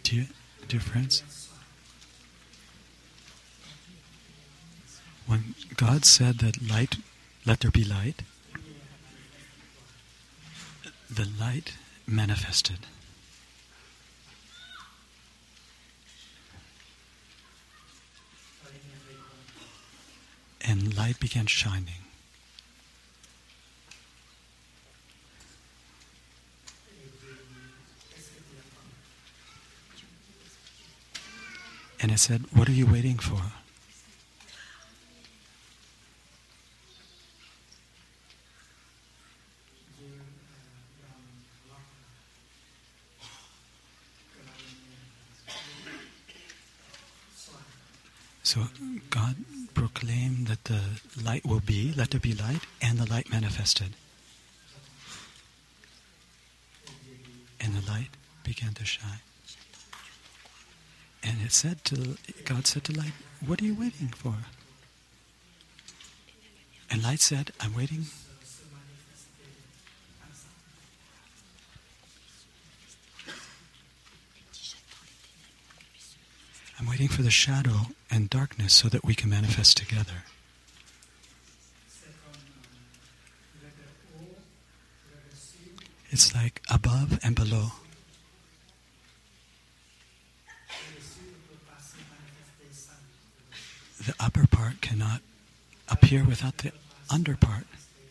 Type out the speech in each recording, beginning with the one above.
Dear friends, when God said that light, let there be light, the light manifested. And light began shining. And it said, "What are you waiting for?" So God proclaimed that the light will be, let there be light, and the light manifested. And the light began to shine. And it said God said to light, "What are you waiting for?" And light said, "I'm waiting." I'm waiting for the shadow and darkness so that we can manifest together. It's like above and below. The upper part cannot appear without the under part.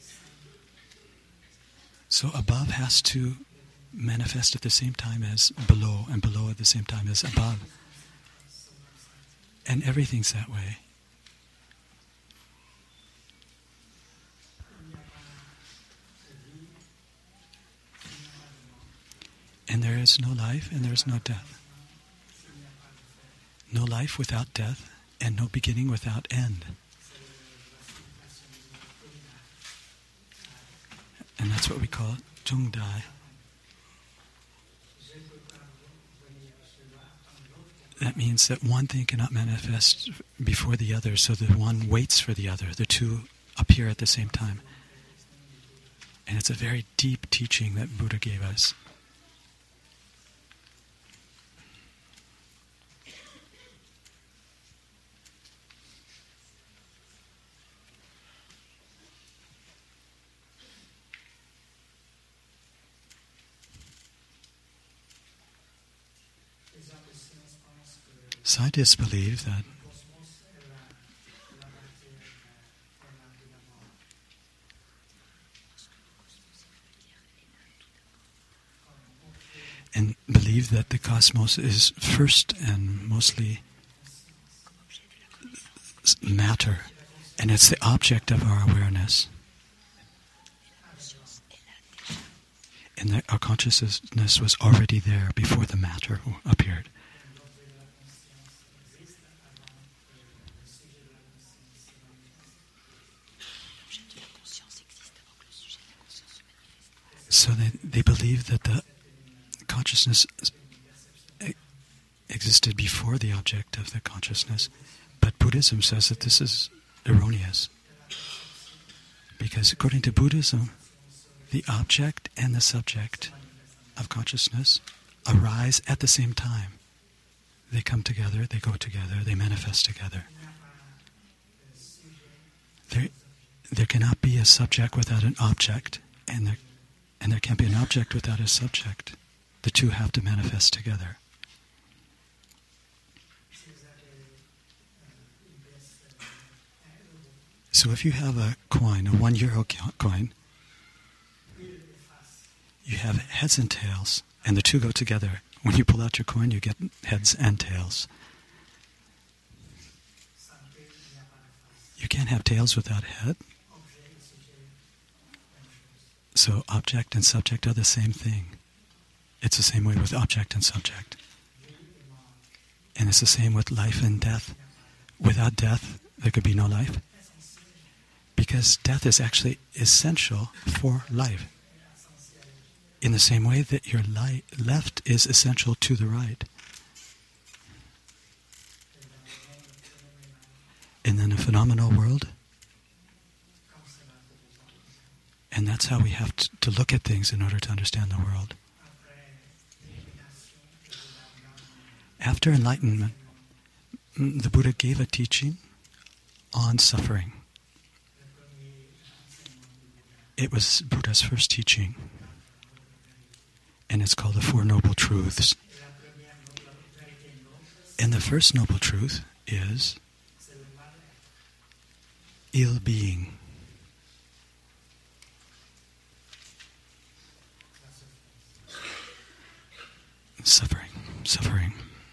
So above has to manifest at the same time as below, and below at the same time as above. And everything's that way. And there is no life and there is no death. No life without death, and no beginning without end. And that's what we call Zhongdai. That means that one thing cannot manifest before the other, so the one waits for the other. The two appear at the same time. And it's a very deep teaching that Buddha gave us. Scientists believe that the cosmos is first and mostly matter, and it's the object of our awareness. And that our consciousness was already there before the matter appeared. So they believe that the consciousness existed before the object of the consciousness. But Buddhism says that this is erroneous. Because according to Buddhism, the object and the subject of consciousness arise at the same time. They come together, they go together, they manifest together. There cannot be a subject without an object, and there can't be an object without a subject. The two have to manifest together. So if you have a coin, a €1 coin, you have heads and tails, and the two go together. When you pull out your coin, you get heads and tails. You can't have tails without head. So object and subject are the same thing. It's the same way with object and subject. And it's the same with life and death. Without death, there could be no life. Because death is actually essential for life. In the same way that your left is essential to the right. And then a phenomenal world. And that's how we have to look at things in order to understand the world. After enlightenment, the Buddha gave a teaching on suffering. It was Buddha's first teaching, and it's called the Four Noble Truths. And the first noble truth is ill-being. Suffering.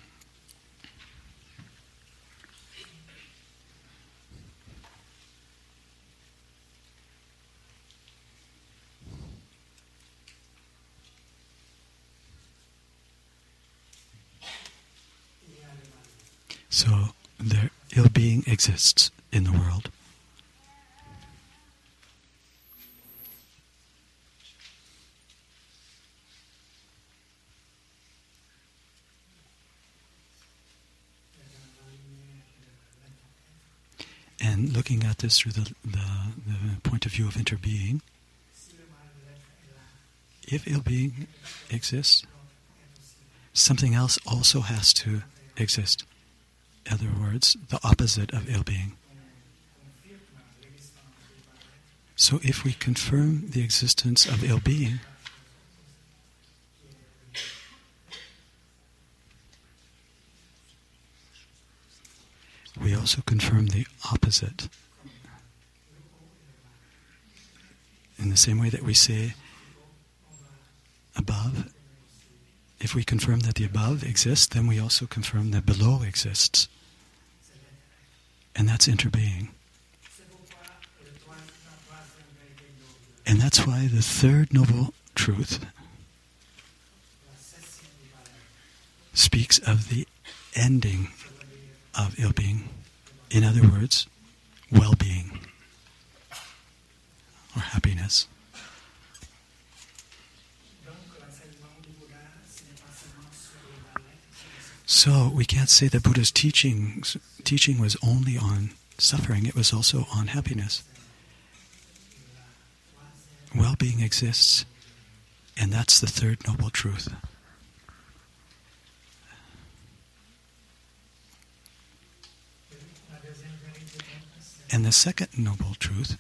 So, their ill-being exists in the world. And looking at this through the point of view of interbeing, if ill-being exists, something else also has to exist. In other words, the opposite of ill-being. So if we confirm the existence of ill-being, we also confirm the opposite. In the same way that we say above, if we confirm that the above exists, then we also confirm that below exists. And that's interbeing. And that's why the third noble truth speaks of the ending of ill-being. In other words, well-being or happiness. So we can't say that Buddha's teaching was only on suffering, it was also on happiness. Well-being exists, and that's the third noble truth. And the second noble truth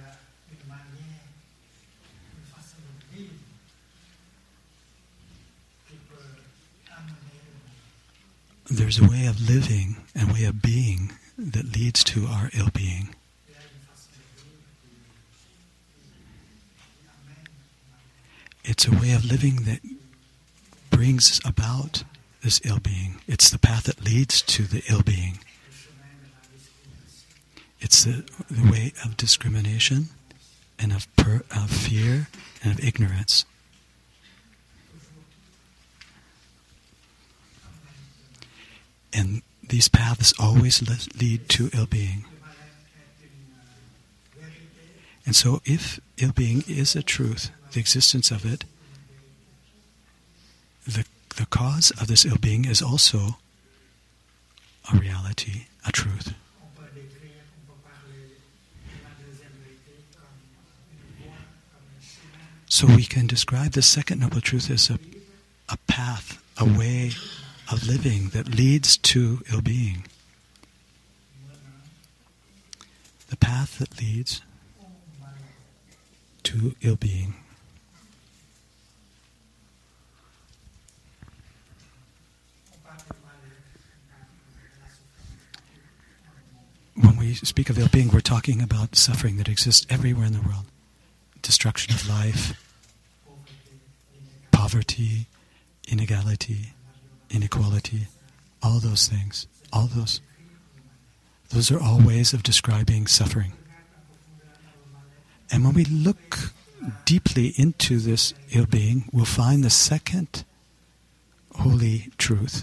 there's a way of living and way of being that leads to our ill-being. It's a way of living that brings about this ill-being. It's the path that leads to the ill-being. It's the way of discrimination and of fear and of ignorance. And these paths always lead to ill-being. And so if ill-being is a truth, the existence of it, the cause of this ill-being is also a reality, a truth. So we can describe the second noble truth as a path, a way of living that leads to ill-being. The path that leads to ill-being. When we speak of ill-being, we're talking about suffering that exists everywhere in the world. Destruction of life, poverty, inequality, all those things, those are all ways of describing suffering. And when we look deeply into this ill-being, we'll find the second holy truth,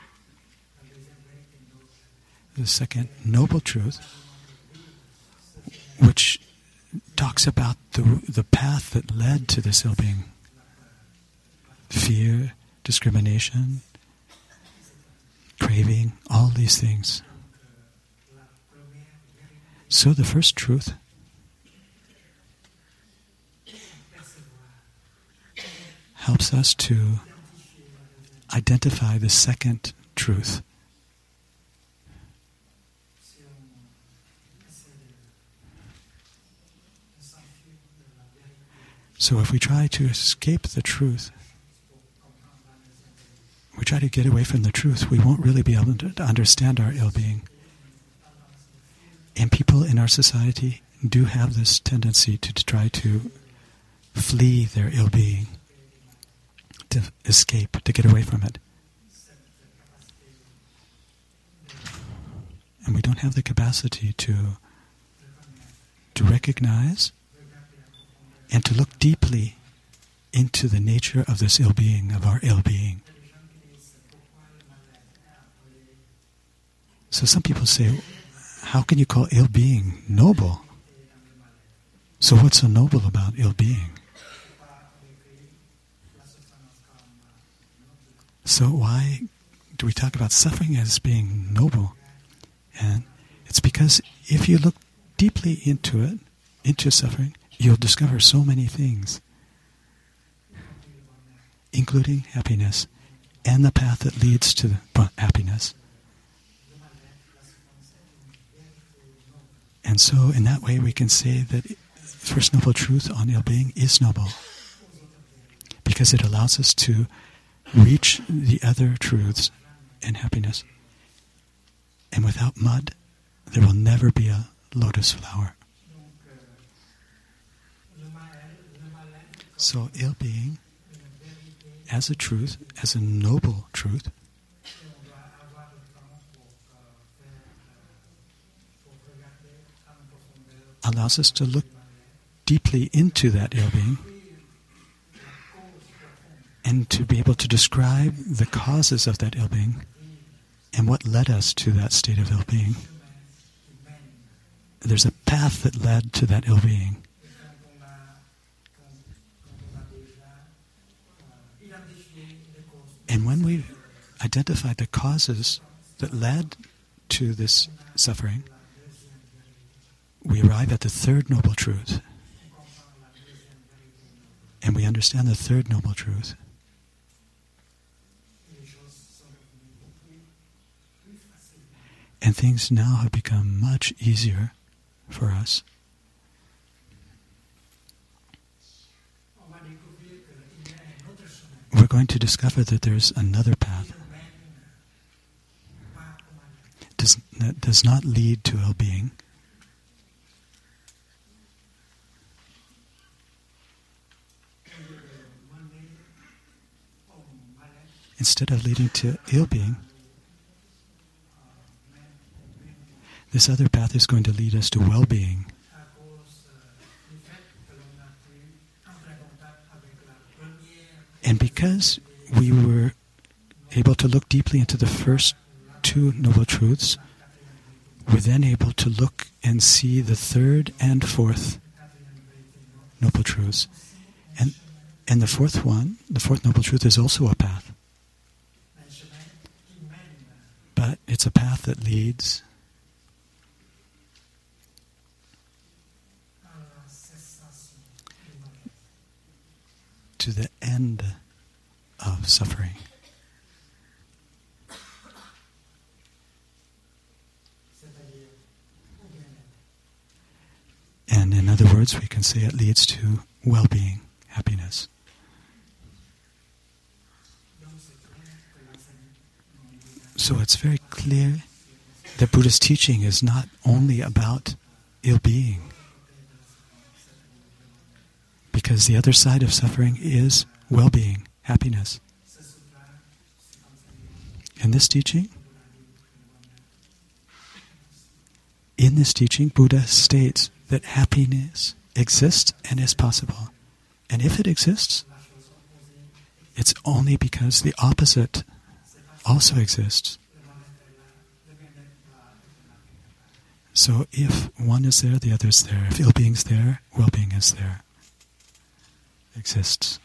the second noble truth, which talks about the path that led to this ill-being. Fear, discrimination, craving, all these things. So the first truth helps us to identify the second truth. So if we try to escape the truth, we try to get away from the truth, we won't really be able to understand our ill-being. And people in our society do have this tendency to try to flee their ill-being, to escape, to get away from it. And we don't have the capacity to recognize and to look deeply into the nature of this ill-being, of our ill-being. So some people say, how can you call ill-being noble? So what's so noble about ill-being? So why do we talk about suffering as being noble? And it's because if you look deeply into it, into suffering, you'll discover so many things, including happiness and the path that leads to happiness. And so in that way we can say that First Noble Truth on ill-being is noble, because it allows us to reach the other truths and happiness. And without mud, there will never be a lotus flower. So ill-being, as a truth, as a noble truth, allows us to look deeply into that ill-being and to be able to describe the causes of that ill-being and what led us to that state of ill-being. There's a path that led to that ill-being. And when we identify the causes that led to this suffering, we arrive at the third noble truth. And we understand the third noble truth. And things now have become much easier for us. We're going to discover that there's another path that does not lead to ill-being. Instead of leading to ill-being, this other path is going to lead us to well-being. And because we were able to look deeply into the first two noble truths, we're then able to look and see the third and fourth noble truths. And the fourth one, the fourth noble truth, is also a path. But it's a path that leads to the end of suffering. And in other words, we can say it leads to well-being, happiness. So it's very clear that Buddha's teaching is not only about ill-being, because the other side of suffering is well-being, happiness. In this teaching, Buddha states that happiness exists and is possible. And if it exists, it's only because the opposite also exists. So if one is there, the other is there. If ill-being is there, well-being is there. Exists.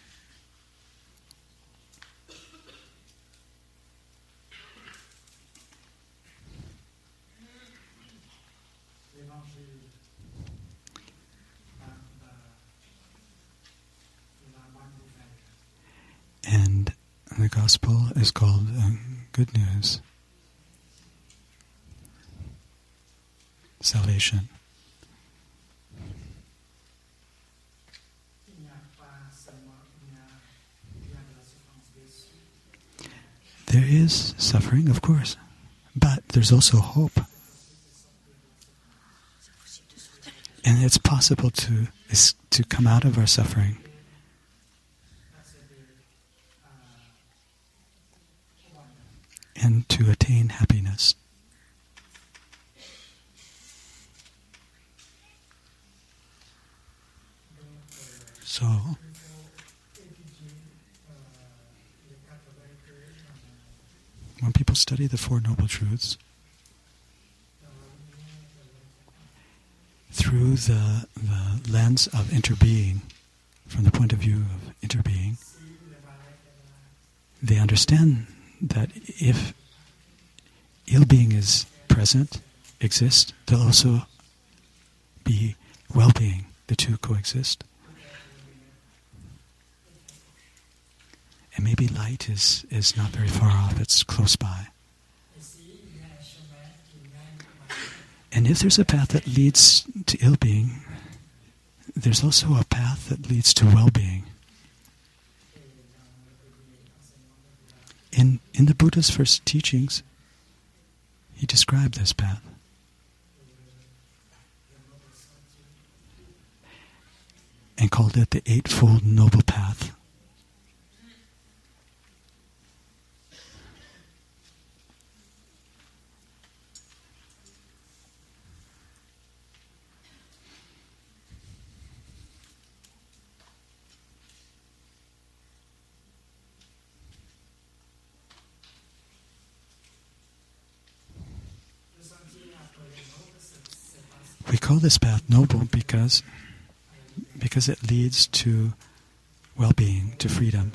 And the gospel is called good news. Salvation. There is suffering, of course, but there's also hope. And it's possible to come out of our suffering and to attain happiness. So, when people study the Four Noble Truths, through the lens of interbeing, from the point of view of interbeing, they understand that if ill-being is present, exists, there'll also be well-being. The two coexist. And maybe light is not very far off, it's close by. And if there's a path that leads to ill-being, there's also a path that leads to well-being. In the Buddha's first teachings, he described this path. And called it the Eightfold Noble Path. We call this path noble because it leads to well-being, to freedom.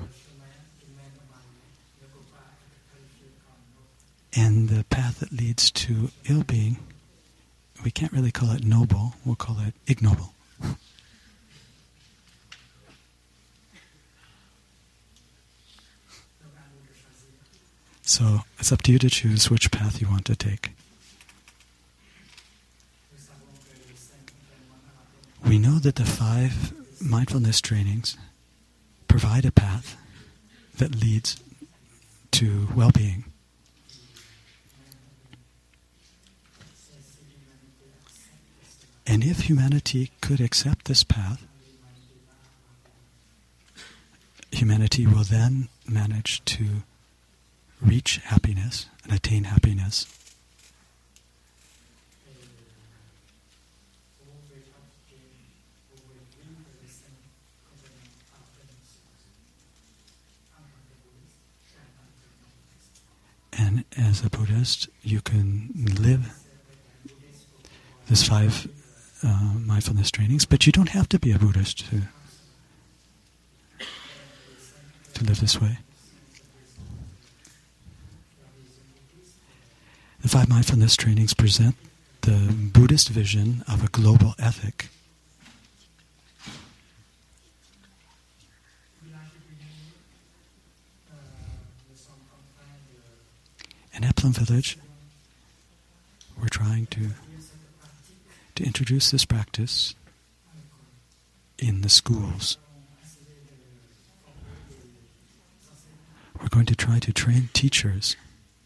And the path that leads to ill-being, we can't really call it noble, we'll call it ignoble. So it's up to you to choose which path you want to take. We know that the 5 mindfulness trainings provide a path that leads to well-being. And if humanity could accept this path, humanity will then manage to reach happiness and attain happiness. And as a Buddhist, you can live this 5 mindfulness trainings, but you don't have to be a Buddhist to live this way. The 5 mindfulness trainings present the Buddhist vision of a global ethic. In Epplin Village, we're trying to introduce this practice in the schools. We're going to try to train teachers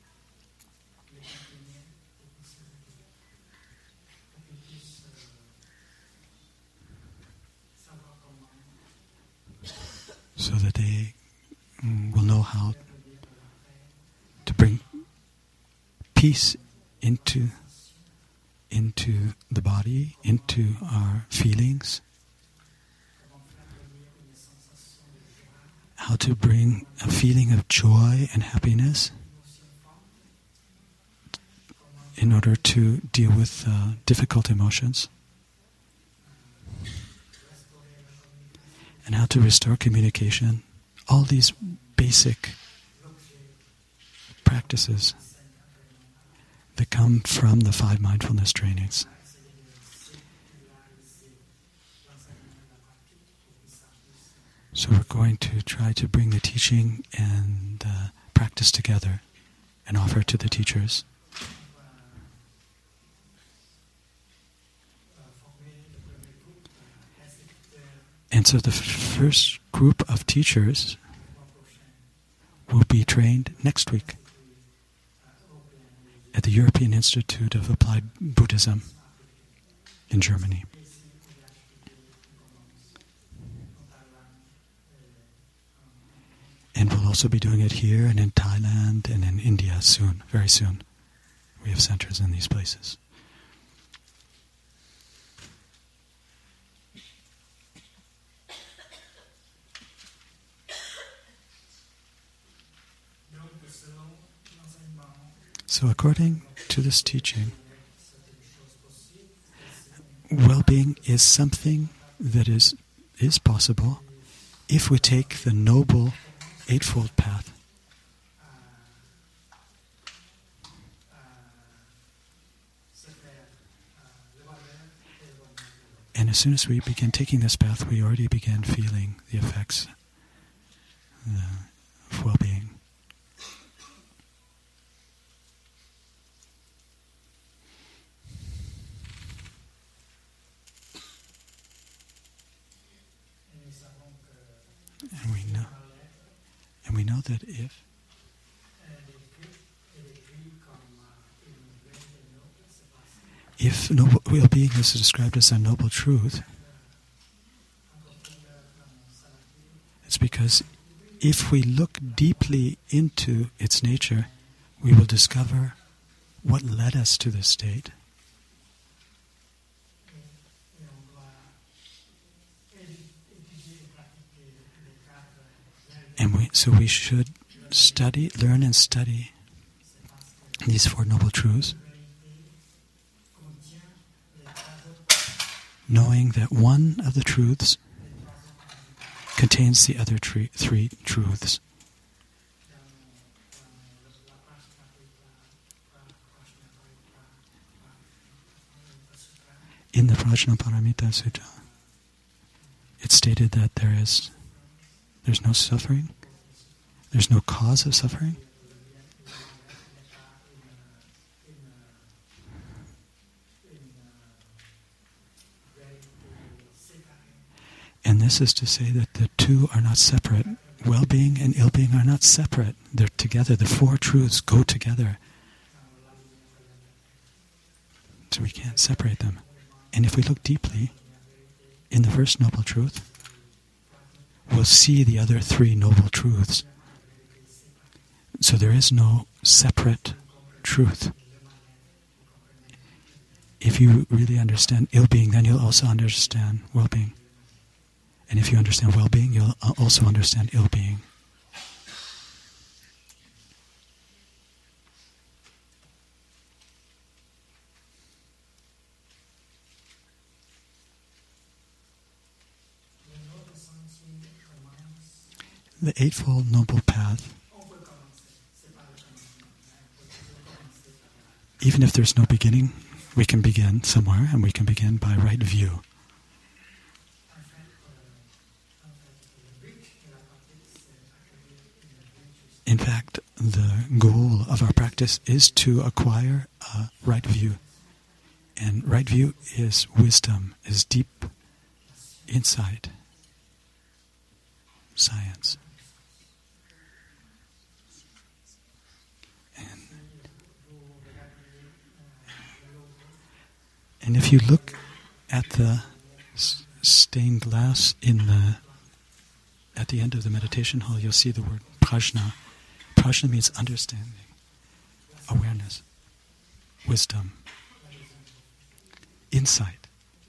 so that they will know how to bring peace into the body, into our feelings, how to bring a feeling of joy and happiness in order to deal with difficult emotions, and how to restore communication. All these basic practices that come from the 5 mindfulness trainings. So we're going to try to bring the teaching and practice together and offer to the teachers. And so the first group of teachers will be trained next week at the European Institute of Applied Buddhism in Germany. And we'll also be doing it here and in Thailand and in India soon, very soon. We have centers in these places. So according to this teaching, well-being is something that is possible if we take the noble Eightfold Path. And as soon as we begin taking this path, we already begin feeling the effects of well-being. And we know that if noble well-being is described as a noble truth, it's because if we look deeply into its nature, we will discover what led us to this state. And so we should learn and study these Four Noble Truths, knowing that one of the truths contains the other three truths. In the Prajnaparamita Sutta, it's stated that there's no suffering, there's no cause of suffering. And this is to say that the two are not separate. Well-being and ill-being are not separate. They're together. The four truths go together. So we can't separate them. And if we look deeply in the first noble truth, we'll see the other three noble truths. So there is no separate truth. If you really understand ill-being, then you'll also understand well-being. And if you understand well-being, you'll also understand ill-being. The Eightfold Noble Path, even if there's no beginning, we can begin somewhere, and we can begin by right view. In fact, the goal of our practice is to acquire a right view. And right view is wisdom, is deep insight, science. And if you look at the stained glass at the end of the meditation hall, you'll see the word prajna. Prajna means understanding, awareness, wisdom, insight.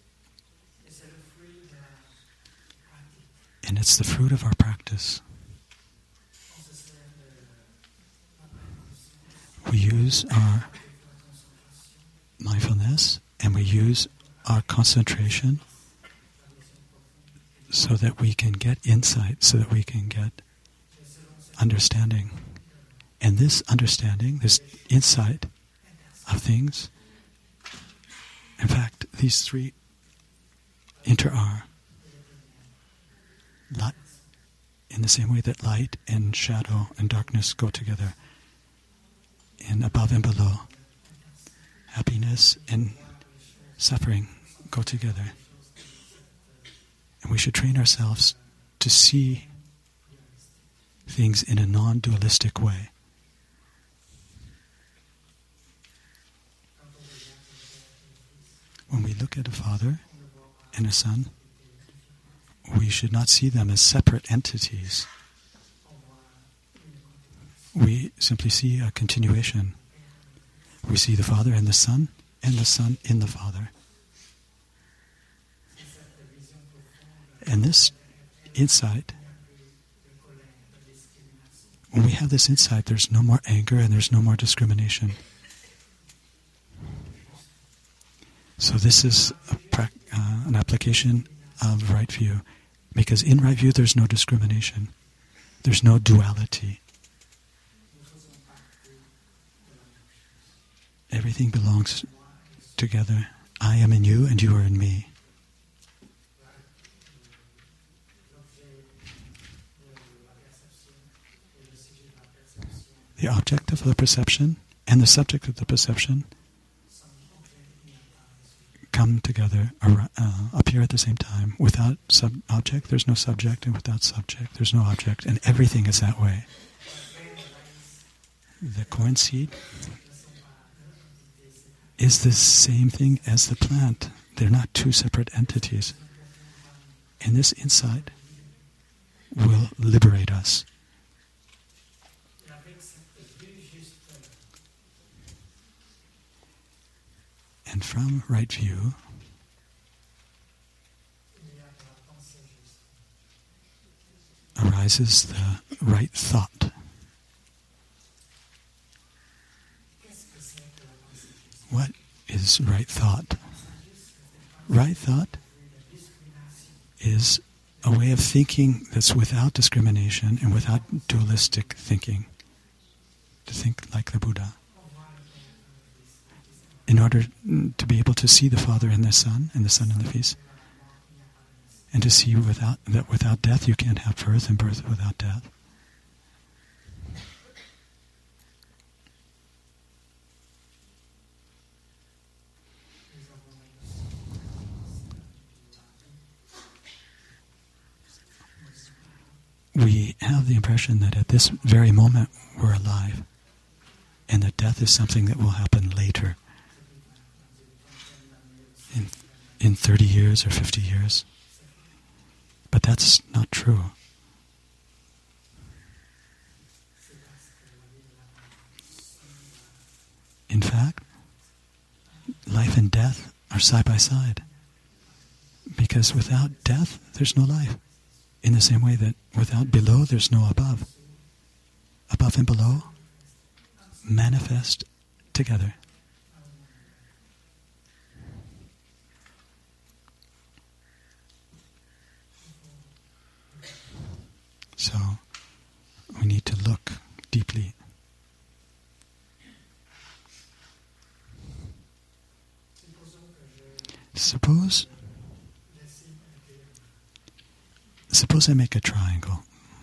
And it's the fruit of our practice. We use our mindfulness and we use our concentration so that we can get insight, so that we can get understanding. And this understanding, this insight of things, in fact, these three inter-are. In the same way that light and shadow and darkness go together. in above and below. Happiness and suffering go together. And we should train ourselves to see things in a non-dualistic way. When we look at a father and a son, we should not see them as separate entities. We simply see a continuation. We see the Father in the Son, and the Son in the Father. And this insight, when we have this insight, there's no more anger and there's no more discrimination. So this is an application of right view, because in right view there's no discrimination, there's no duality. Everything belongs together. I am in you and you are in me. The object of the perception and the subject of the perception come together, appear at the same time. Without object, there's no subject, and without subject, there's no object, and everything is that way. The corn seed is the same thing as the plant. They're not two separate entities. And this insight will liberate us. And from right view, arises the right thought. What is right thought? Right thought is a way of thinking that's without discrimination and without dualistic thinking. To think like the Buddha. In order to be able to see the Father and the Son in the feast, and to see that without death you can't have birth, and birth without death. We have the impression that at this very moment we're alive, and that death is something that will happen later. In 30 years or 50 years. But that's not true. In fact, life and death are side by side. Because without death, there's no life. In the same way that without below, there's no above. Above and below manifest together. So, we need to look deeply. Suppose I make a triangle,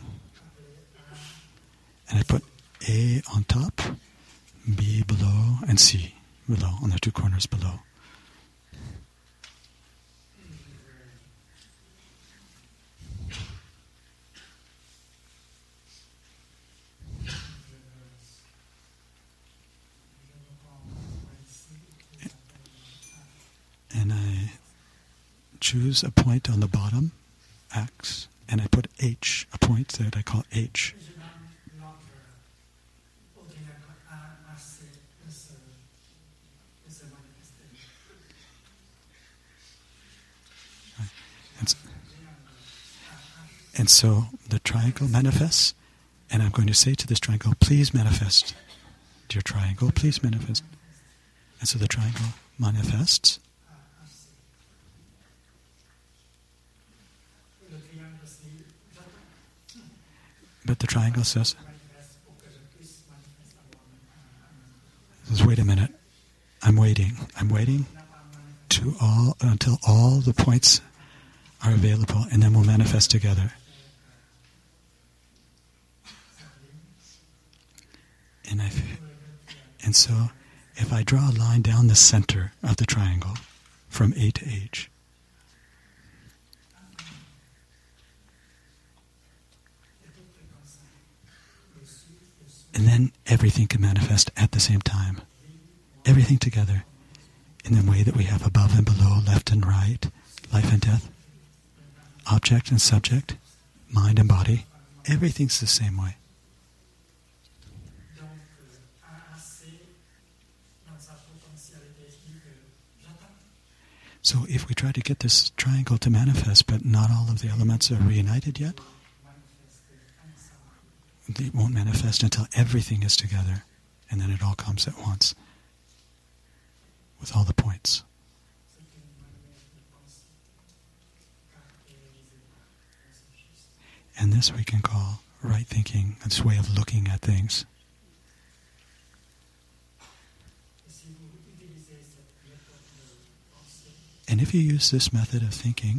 and I put A on top, B below, and C below, on the two corners below. And I choose a point on the bottom, X, and I put H, a point that I call H. And so the triangle manifests, and I'm going to say to this triangle, please manifest. Dear triangle, please manifest. And so the triangle manifests. But the triangle says, wait a minute, I'm waiting until all the points are available, and then we'll manifest together. And so, if I draw a line down the center of the triangle from A to H, and then everything can manifest at the same time. Everything together in the way that we have above and below, left and right, life and death, object and subject, mind and body. Everything's the same way. So if we try to get this triangle to manifest, but not all of the elements are reunited yet, it won't manifest until everything is together, and then it all comes at once, with all the points. And this we can call right thinking, this way of looking at things. And if you use this method of thinking,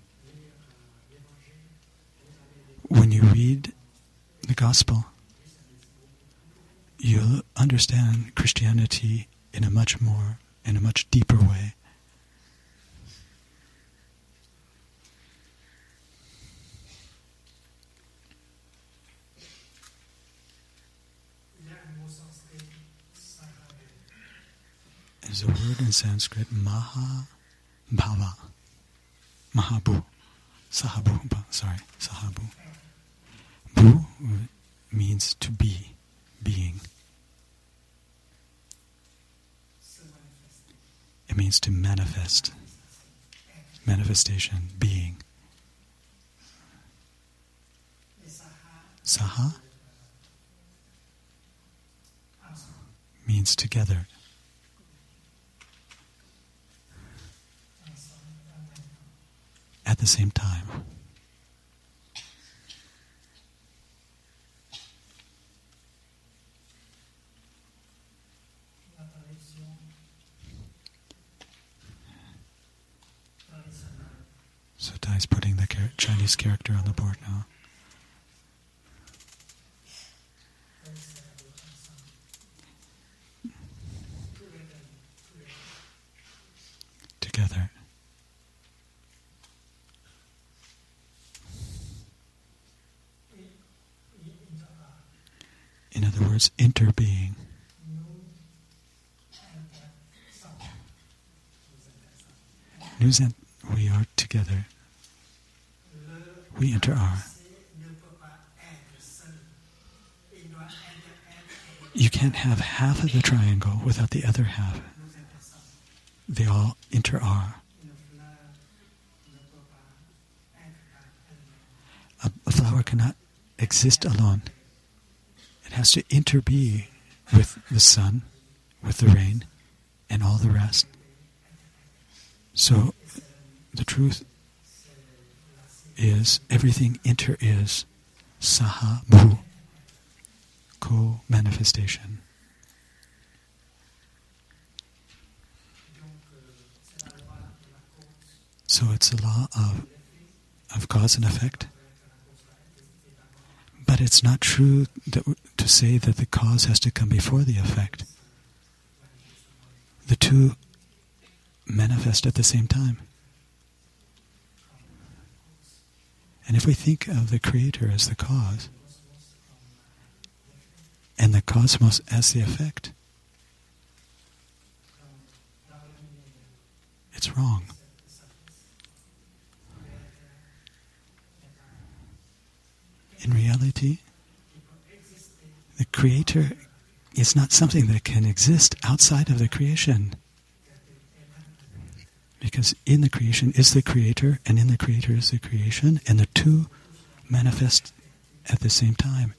when you read the Gospel, you'll understand Christianity in a much deeper way. There's a word in Sanskrit, Mahabhava. Mahabu. Sahabu. Bu means to be, being. It means to manifest. Manifestation, being. Saha means together. At the same time. So Dai's putting the Chinese character on the board now. Together. In other words, interbeing. Nous and we are together. We inter-are. You can't have half of the triangle without the other half. They all inter-are. A flower cannot exist alone. It has to interbe with the sun, with the rain, and all the rest. So, the truth is, everything inter-is saha bhu, co-manifestation. So it's a law of cause and effect. But it's not true to say that the cause has to come before the effect. The two manifest at the same time. And if we think of the Creator as the cause, and the cosmos as the effect, it's wrong. In reality, the Creator is not something that can exist outside of the creation. Because in the creation is the Creator, and in the Creator is the creation, and the two manifest at the same time.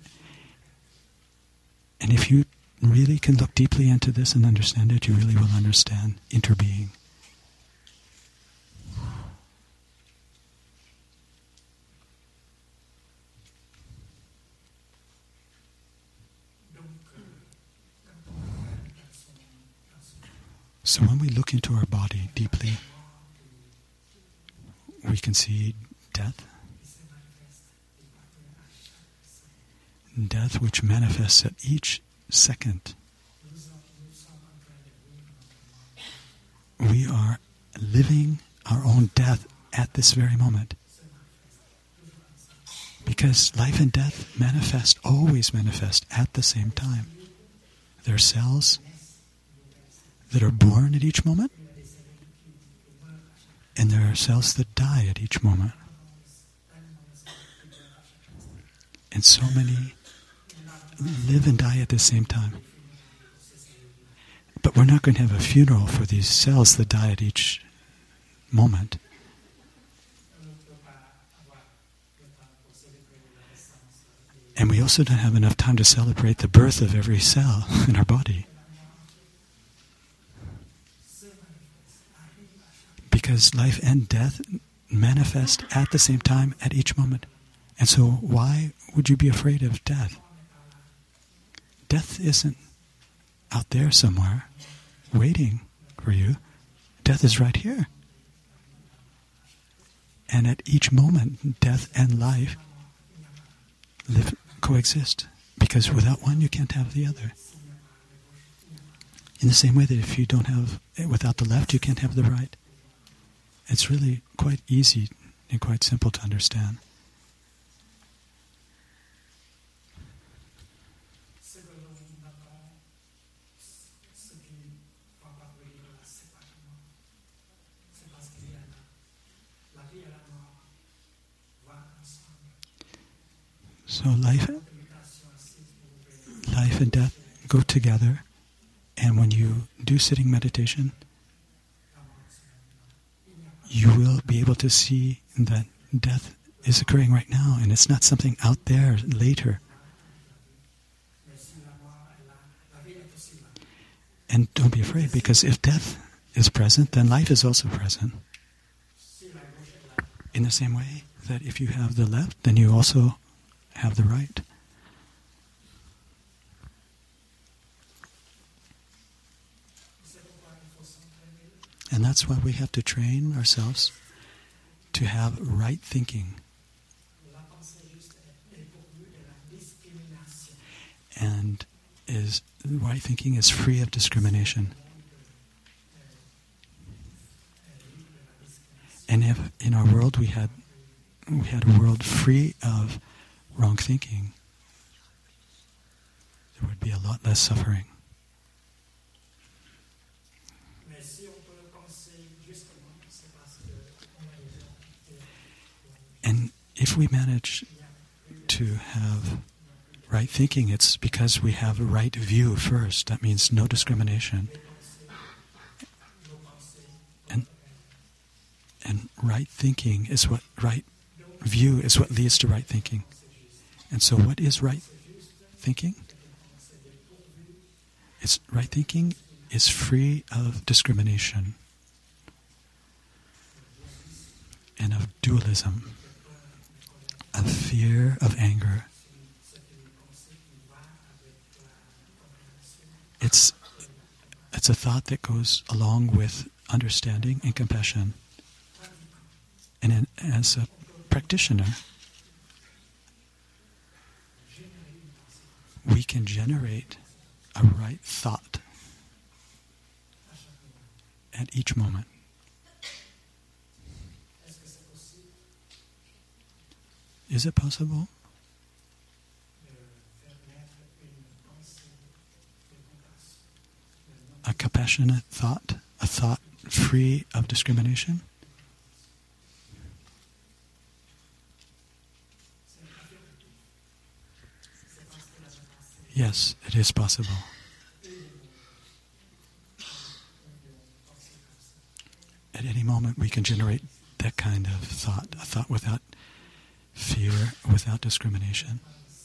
And if you really can look deeply into this and understand it, you really will understand interbeing. So when we look into our body deeply, we can see death. Death which manifests at each second. we are living our own death at this very moment. Because life and death always manifest at the same time. There are cells that are born at each moment, and there are cells that die at each moment. And so many live and die at the same time. But we're not going to have a funeral for these cells that die at each moment. And we also don't have enough time to celebrate the birth of every cell in our body. Because life and death manifest at the same time at each moment. And so why would you be afraid of death? Death isn't out there somewhere waiting for you. Death is right here. And at each moment, death and life coexist. Because without one, you can't have the other. In the same way that if you don't have, without the left, you can't have the right. It's really quite easy and quite simple to understand. So life and death go together, and when you do sitting meditation, you will be able to see that death is occurring right now, and it's not something out there later. And don't be afraid, because if death is present, then life is also present. In the same way that if you have the left, then you also have the right. And that's why we have to train ourselves to have right thinking. And right thinking is free of discrimination. And if in our world we had a world free of wrong thinking, there would be a lot less suffering. And if we manage to have right thinking, it's because we have a right view first. That means no discrimination. And right thinking is what right view is what leads to right thinking. And so what is right thinking? It's right thinking is free of discrimination and of dualism, of fear, of anger. It's a thought that goes along with understanding and compassion. And as a practitioner, we can generate a right thought at each moment. Is it possible? A compassionate thought, a thought free of discrimination? Yes, it is possible. At any moment we can generate that kind of thought, a thought without fear, without discrimination.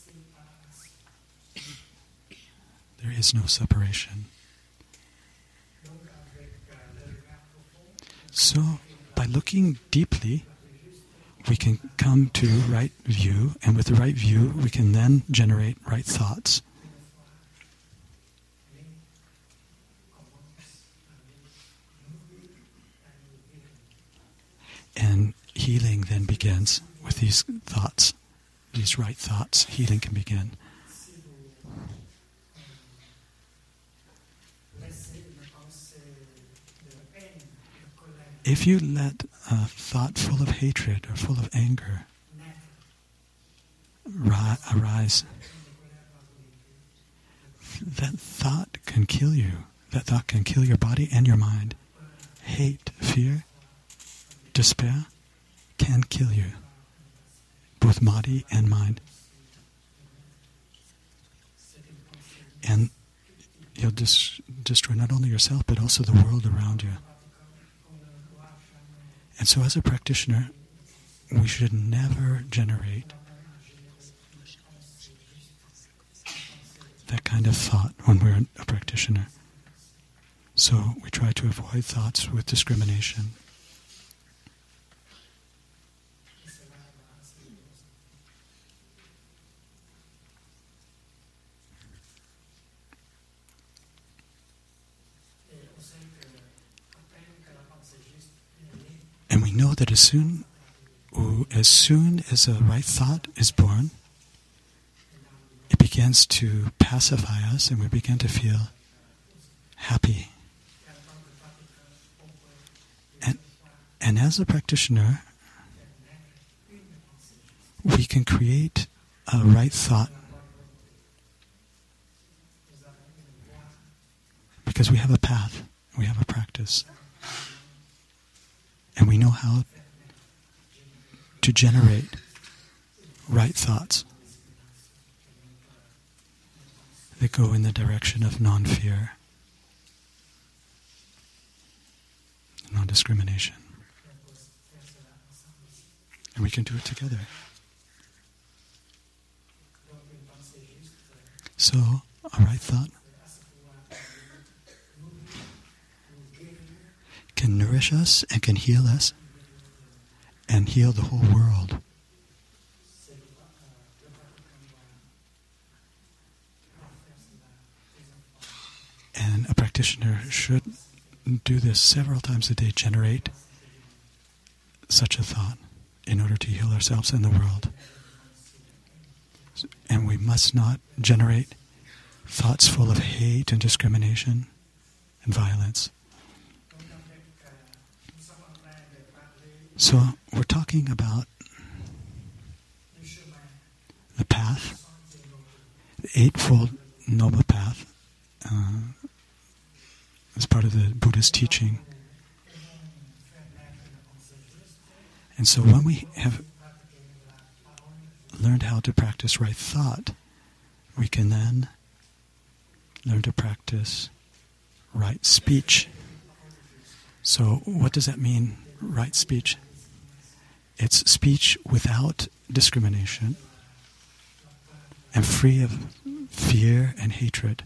There is no separation. So, by looking deeply, we can come to right view, and with the right view, we can then generate right thoughts. And healing then begins with these thoughts, these right thoughts. Healing can begin. If you let a thought full of hatred or full of anger arise, that thought can kill you. That thought can kill your body and your mind. Hate, fear, despair can kill you, both body and mind. And you'll destroy not only yourself, but also the world around you. And so as a practitioner, we should never generate that kind of thought when we're a practitioner. So we try to avoid thoughts with discrimination. And we know that as soon as a right thought is born, it begins to pacify us and we begin to feel happy. And as a practitioner, we can create a right thought because we have a path, we have a practice, and we know how to generate right thoughts that go in the direction of non-fear, non-discrimination. And we can do it together. So, a right thought can nourish us and can heal us and heal the whole world. And a practitioner should do this several times a day, generate such a thought in order to heal ourselves and the world. And we must not generate thoughts full of hate and discrimination and violence. So we're talking about the path, the Eightfold Noble Path, as part of the Buddha's teaching. And so when we have learned how to practice right thought, we can then learn to practice right speech. So what does that mean, right speech? It's speech without discrimination and free of fear and hatred.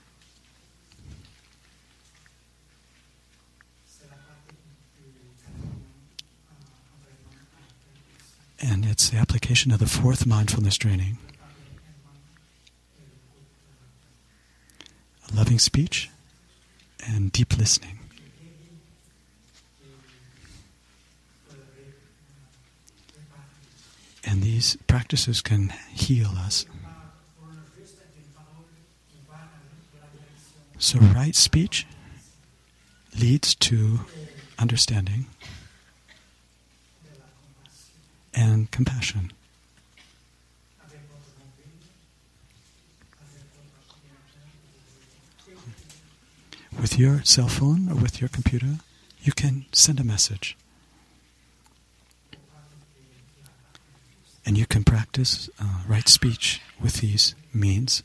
And it's the application of the fourth mindfulness training. Loving speech and deep listening. And these practices can heal us. So right speech leads to understanding and compassion. With your cell phone or with your computer, you can send a message. And you can practice right speech with these means.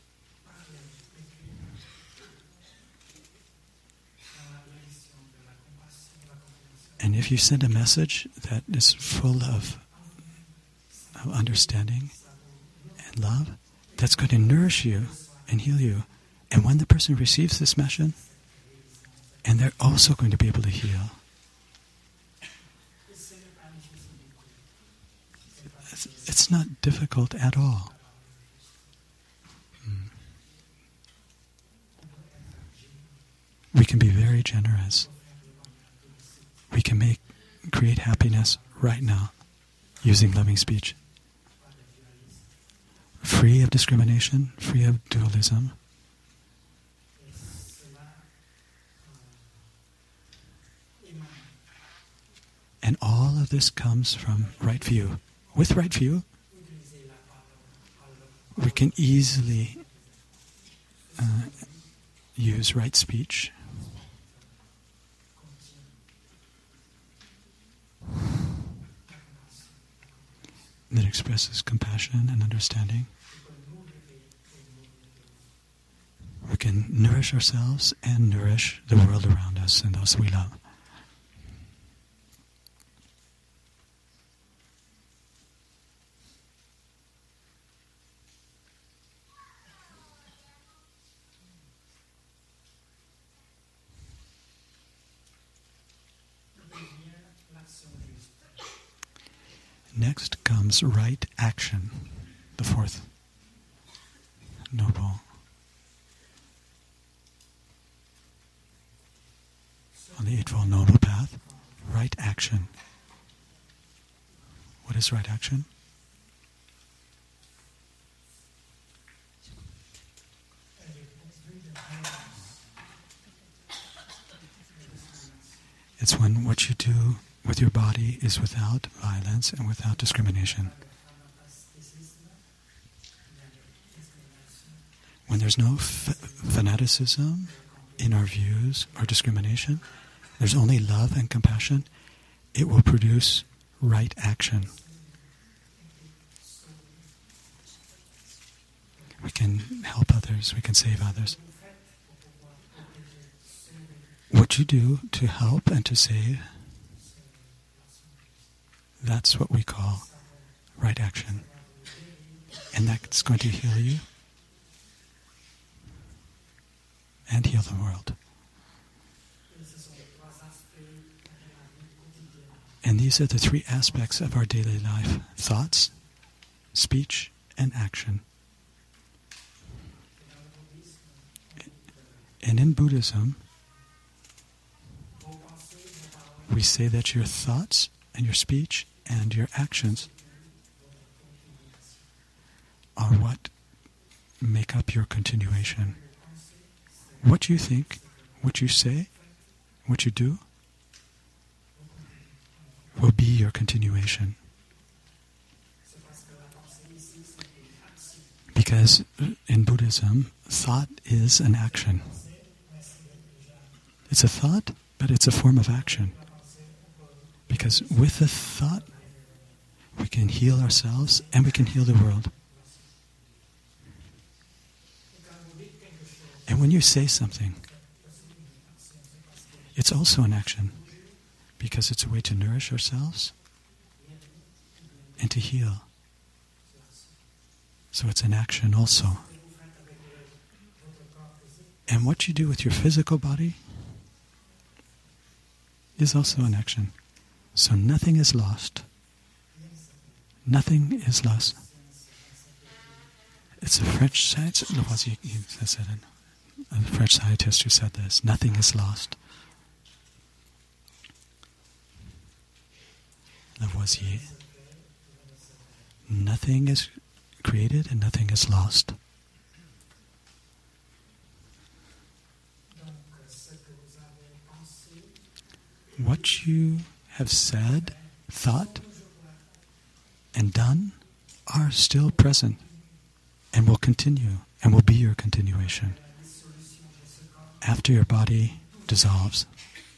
And if you send a message that is full of understanding and love, that's going to nourish you and heal you. And when the person receives this message, and they're also going to be able to heal. It's not difficult at all. We can be very generous. We can create happiness right now using loving speech. Free of discrimination, free of dualism. And all of this comes from right view. With right view, we can easily use right speech. That expresses compassion and understanding. We can nourish ourselves and nourish the world around us and those we love. Next comes right action, the fourth noble. On the Eightfold Noble Path, right action. What is right action? It's when what you do with your body is without violence and without discrimination. When there's no fanaticism in our views or discrimination, there's only love and compassion, it will produce right action. We can help others, we can save others. What you do to help and to save, that's what we call right action. And that's going to heal you and heal the world. And these are the three aspects of our daily life: thoughts, speech, and action. And in Buddhism, we say that your thoughts and your speech and your actions are what make up your continuation. What you think, what you say, what you do will be your continuation. Because in Buddhism, thought is an action. It's a thought, but it's a form of action. Because with the thought, we can heal ourselves and we can heal the world. And when you say something, it's also an action. Because it's a way to nourish ourselves and to heal. So it's an action also. And what you do with your physical body is also an action. So nothing is lost. Nothing is lost. It's a French scientist, a French scientist who said this. Nothing is lost. Lavoisier. Nothing is created and nothing is lost. What you have said, thought, and done are still present and will continue and will be your continuation after your body dissolves.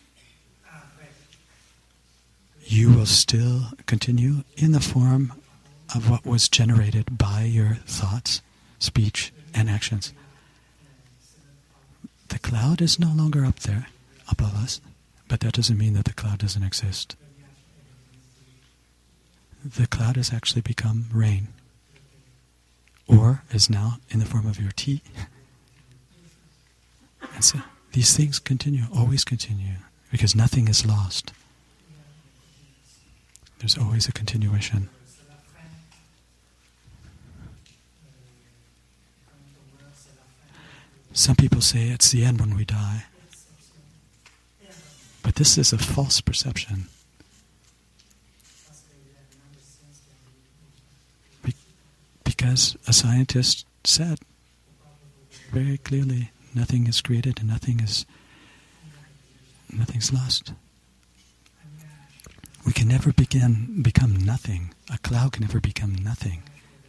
You will still continue in the form of what was generated by your thoughts, speech, and actions. The cloud is no longer up there, above us, but that doesn't mean that the cloud doesn't exist. The cloud has actually become rain, or is now in the form of your tea. And so these things continue, always continue, because nothing is lost. There's always a continuation. Some people say it's the end when we die. But this is a false perception. Because a scientist said very clearly, nothing is created and nothing's lost. We can never become nothing. A cloud can never become nothing.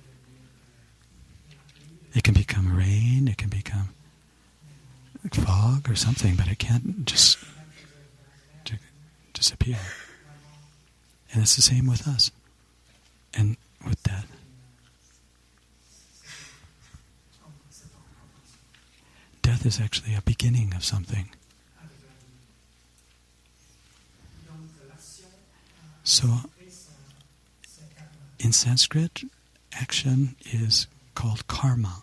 It can become rain, it can become fog or something, but it can't just disappear. And it's the same with us and with death. Death is actually a beginning of something. So, in Sanskrit, action is called karma.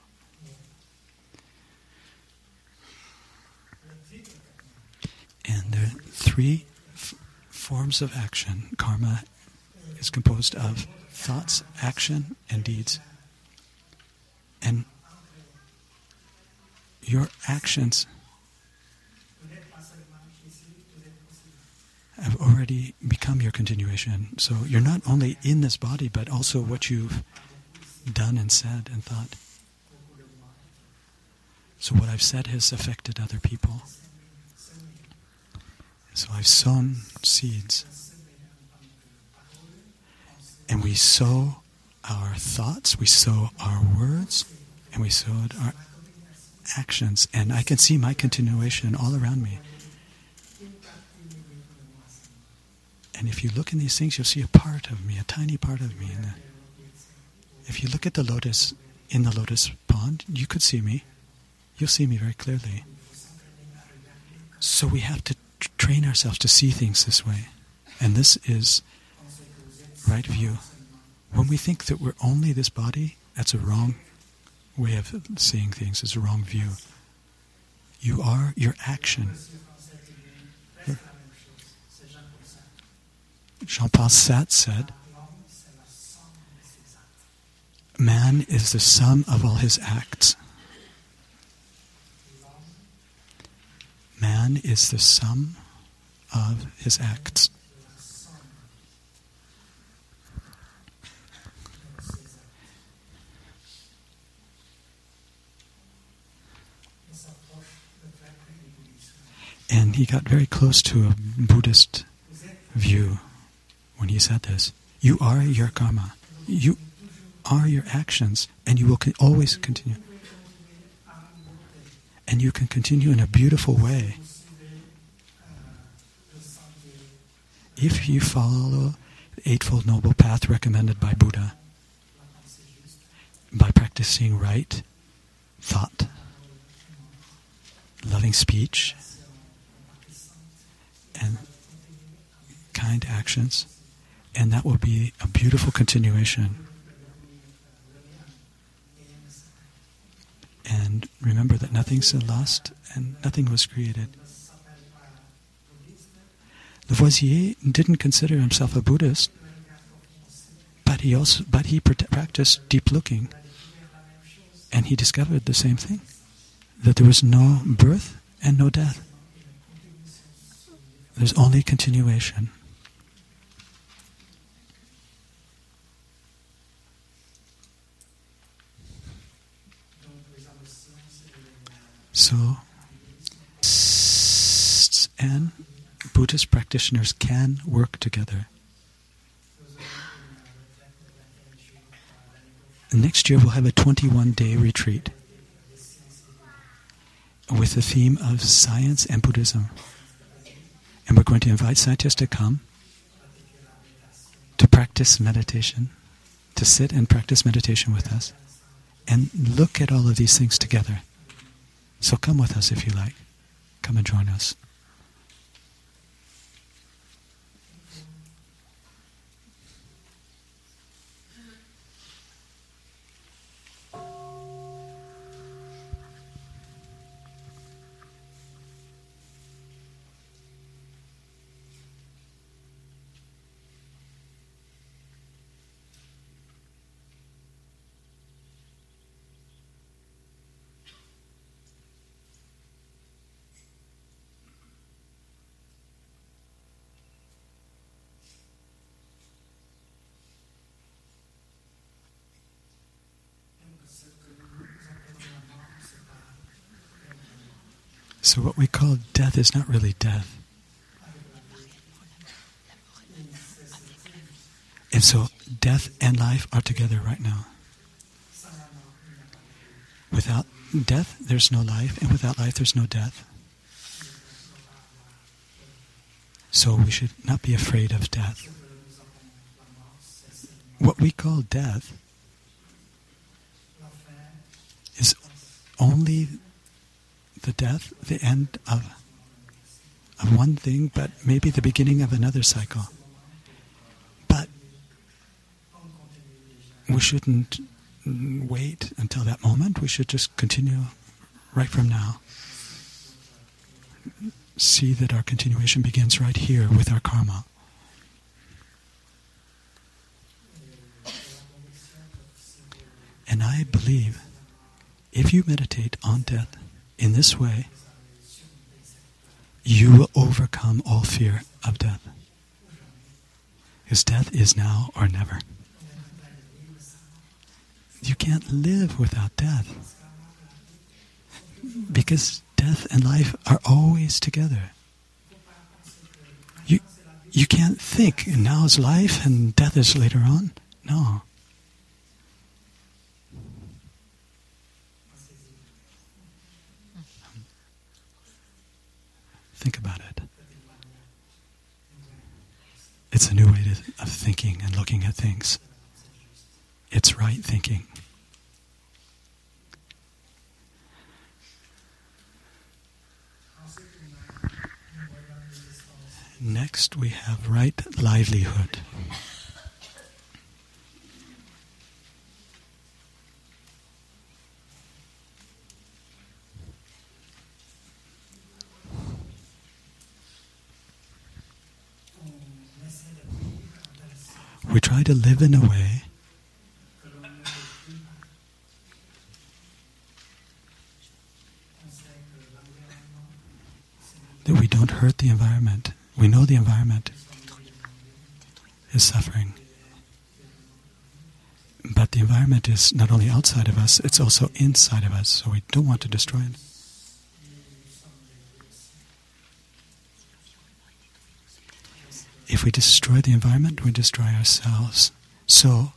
And there are three forms of action. Karma is composed of thoughts, action, and deeds. And your actions have already become your continuation. So you're not only in this body, but also what you've done and said and thought. So what I've said has affected other people. So I've sown seeds. And we sow our thoughts, we sow our words, and we sowed our actions. And I can see my continuation all around me. And if you look in these things, you'll see a part of me, a tiny part of me. If you look at the lotus, in the lotus pond, you could see me. You'll see me very clearly. So we have to train ourselves to see things this way. And this is right view. When we think that we're only this body, that's a wrong way of seeing things. It's a wrong view. You are your action. Jean-Paul Sartre said, man is the sum of all his acts. Man is the sum of his acts. And he got very close to a Buddhist view when he said this. You are your karma. You are your actions, and you will always continue. And you can continue in a beautiful way if you follow the Eightfold Noble Path recommended by Buddha, by practicing right thought, loving speech, and kind actions, and that will be a beautiful continuation. And remember that nothing's lost and nothing was created. Lavoisier didn't consider himself a Buddhist, but he practiced deep looking, and he discovered the same thing, that there was no birth and no death. There's only continuation. So, and Buddhist practitioners can work together. Next year we'll have a 21-day retreat with the theme of science and Buddhism. And we're going to invite scientists to come to practice meditation, to sit and practice meditation with us, and look at all of these things together. So come with us if you like. Come and join us. So what we call death is not really death. And so death and life are together right now. Without death, there's no life, and without life, there's no death. So we should not be afraid of death. What we call death is only the death, the end of one thing, but maybe the beginning of another cycle. But we shouldn't wait until that moment. We should just continue right from now. See that our continuation begins right here with our karma. And I believe if you meditate on death in this way, you will overcome all fear of death. Because death is now or never. You can't live without death. Because death and life are always together. You can't think, now is life and death is later on. No. Think about it. It's a new way of thinking and looking at things. It's right thinking. Next, we have right livelihood. We try to live in a way that we don't hurt the environment. We know the environment is suffering. But the environment is not only outside of us, it's also inside of us, so we don't want to destroy it. If we destroy the environment, we destroy ourselves. So,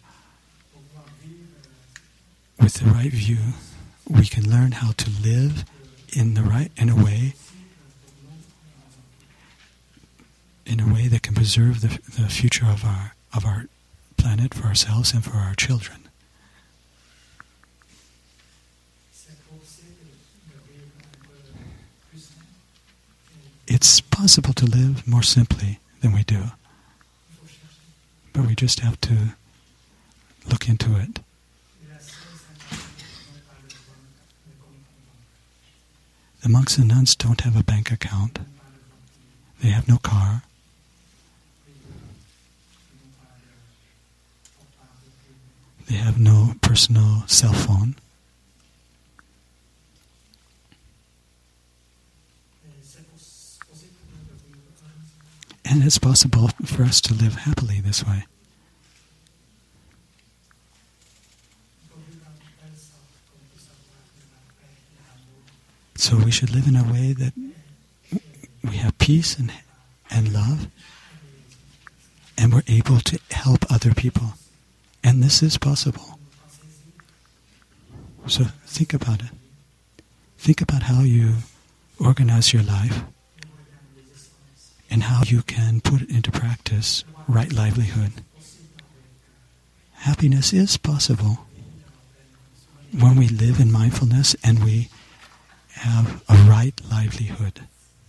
with the right view, we can learn how to live in a way that can preserve the future of our planet for ourselves and for our children. It's possible to live more simply than we do, but we just have to look into it. The monks and nuns don't have a bank account. They have no car. They have no personal cell phone. And it's possible for us to live happily this way. So we should live in a way that we have peace and love, and we're able to help other people. And this is possible. So think about it. Think about how you organize your life and how you can put into practice right livelihood. Happiness is possible when we live in mindfulness and we have a right livelihood.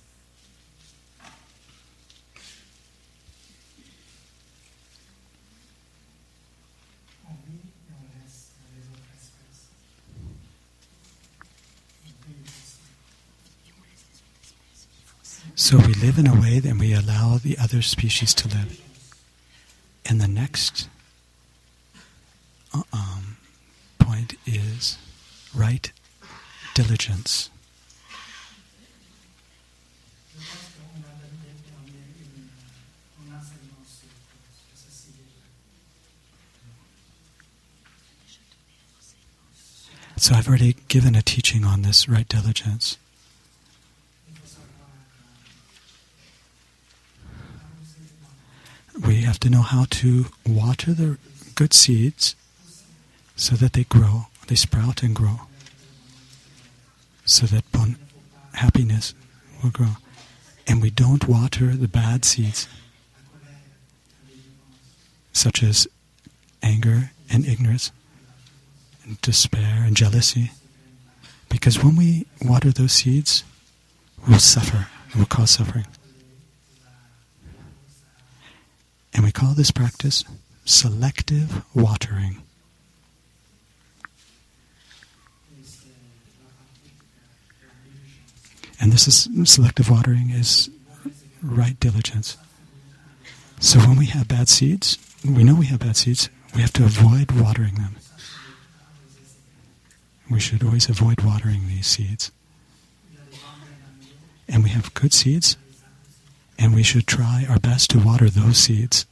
So we live in a way that we allow the other species to live. And the next point is right diligence. So I've already given a teaching on this right diligence. we have to know how to water the good seeds so that they grow, they sprout and grow, so that happiness will grow. And we don't water the bad seeds, such as anger and ignorance, and despair and jealousy. Because when we water those seeds, we'll suffer, it will cause suffering. And we call this practice selective watering. And this is selective watering is right diligence. So when we have bad seeds, we know we have bad seeds, we have to avoid watering them. We should always avoid watering these seeds. And we have good seeds, and we should try our best to water those seeds.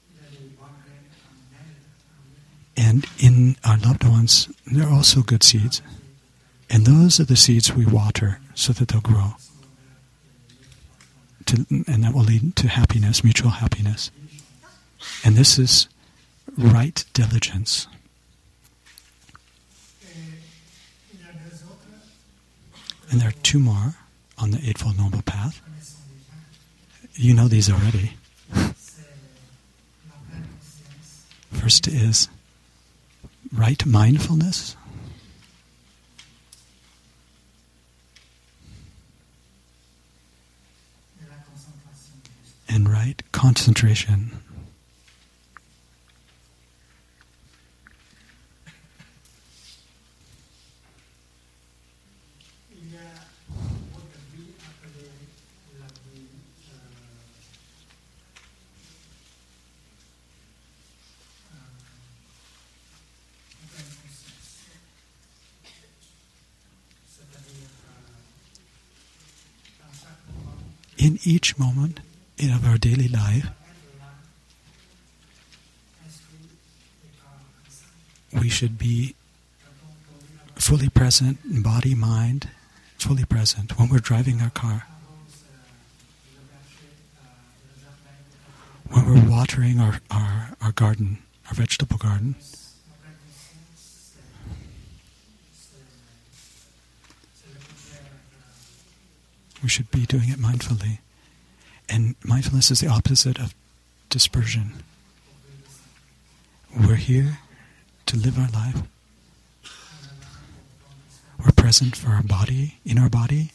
And in our loved ones, there are also good seeds. And those are the seeds we water so that they'll grow. And that will lead to happiness, mutual happiness. And this is right diligence. And there are two more on the Eightfold Noble Path. You know these already. First is right mindfulness. And right concentration. In each moment of our daily life, we should be fully present in body, mind, fully present when we're driving our car, when we're watering our garden, our vegetable garden. We should be doing it mindfully. And mindfulness is the opposite of dispersion. We're here to live our life. We're present for our body, in our body.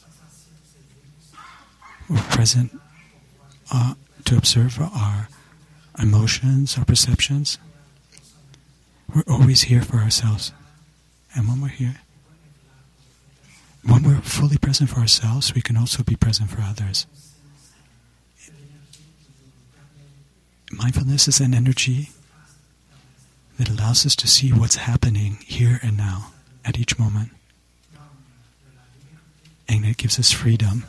We're present to observe our emotions, our perceptions. We're always here for ourselves. And when we're here, when we're fully present for ourselves, we can also be present for others. Mindfulness is an energy that allows us to see what's happening here and now, at each moment. And it gives us freedom.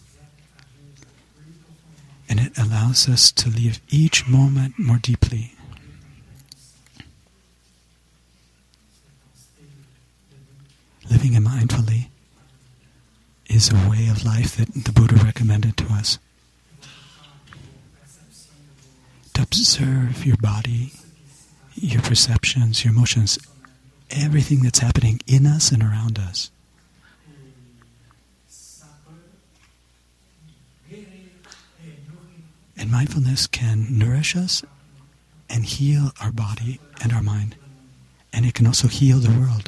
And it allows us to live each moment more deeply. Living it mindfully is a way of life that the Buddha recommended to us. To observe your body, your perceptions, your emotions, everything that's happening in us and around us. And mindfulness can nourish us and heal our body and our mind. And it can also heal the world.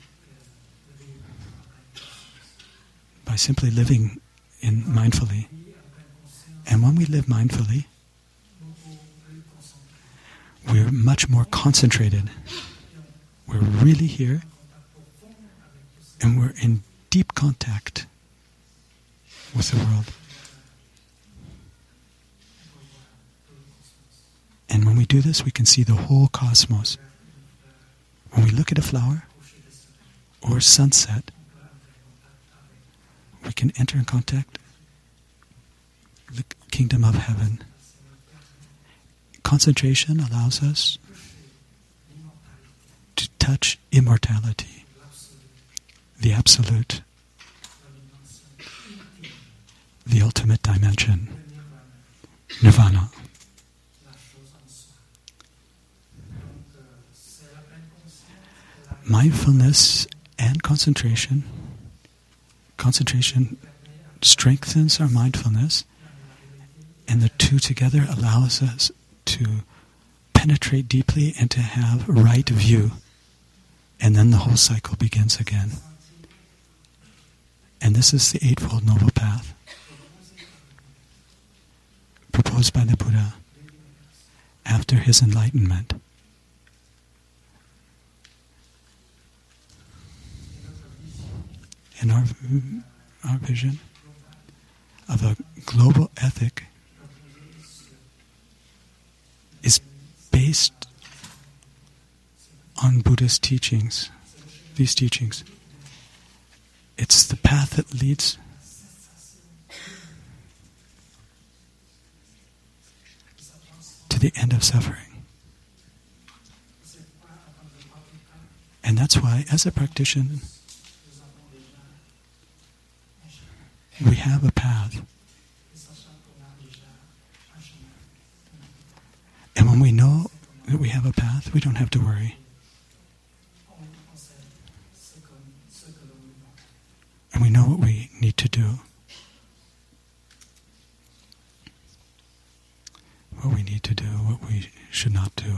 By simply living mindfully. And when we live mindfully, we're much more concentrated. We're really here, and we're in deep contact with the world. And when we do this, we can see the whole cosmos. When we look at a flower or sunset, we can enter in contact with the kingdom of heaven. Concentration allows us to touch immortality, the absolute, the ultimate dimension, nirvana. mindfulness and concentration strengthens our mindfulness, and the two together allows us to penetrate deeply and to have right view. And then the whole cycle begins again. And this is the Eightfold Noble Path proposed by the Buddha after his enlightenment. In our vision of a global ethic is based on Buddhist teachings, these teachings. It's the path that leads to the end of suffering. And that's why, as a practitioner, we have a path. And when we know that we have a path, we don't have to worry. And we know what we need to do. What we need to do, what we should not do.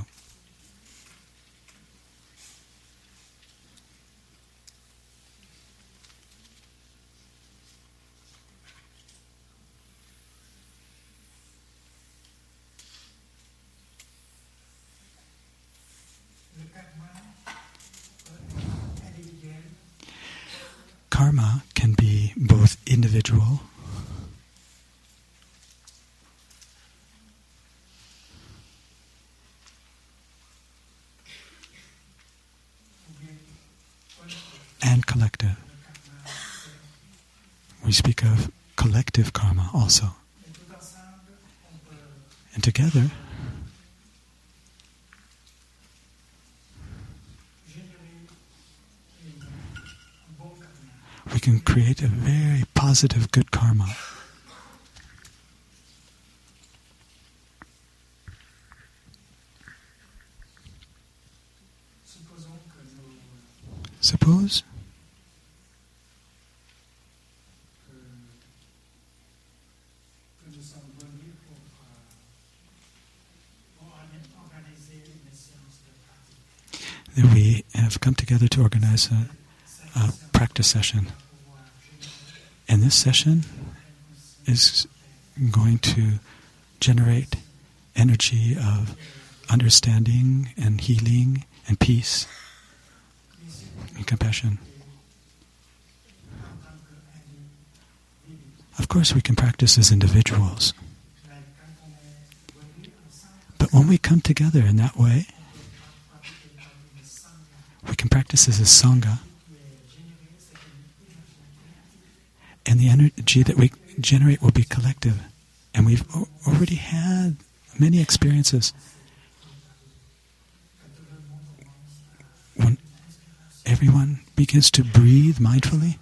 Karma can be both individual and collective. We speak of collective karma also. And together, we can create a very positive, good karma. Suppose that we have come together to organize a practice session. And this session is going to generate energy of understanding and healing and peace and compassion. Of course, we can practice as individuals. But when we come together in that way, we can practice as a Sangha. And the energy that we generate will be collective. And we've already had many experiences when everyone begins to breathe mindfully.